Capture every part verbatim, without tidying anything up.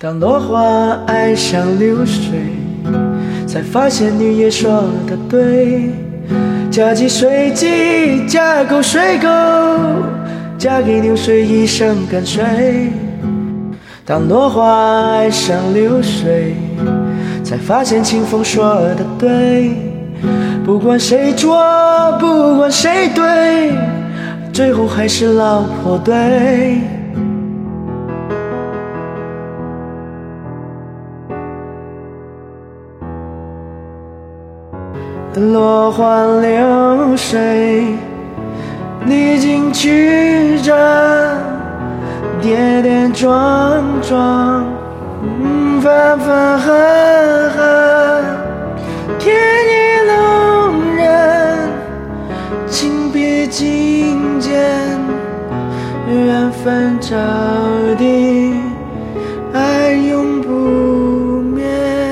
当落花爱上流水，才发现女也说的对，嫁鸡随鸡，嫁狗随狗，嫁给流水一生跟随。当落花爱上流水，才发现清风说的对，不管谁错，不管谁对，最后还是老婆对。落花流水，历经曲折，跌跌撞撞，分分合合，天意弄人，情别境迁，缘分着地，爱永不灭。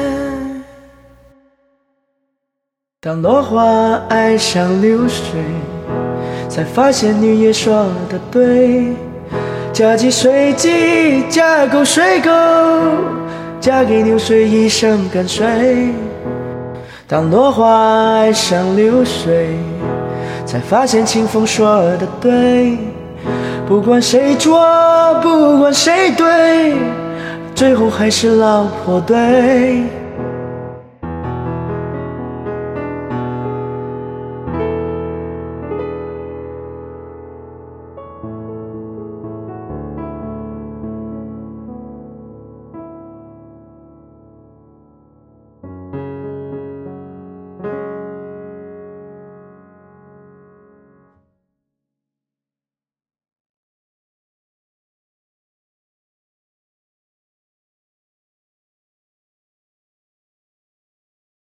当落花爱上流水，才发现女也说的对，嫁鸡随鸡，嫁狗随狗，嫁给流水一生跟随。当落花爱上流水，才发现清风说的对，不管谁错，不管谁对，最后还是老婆对。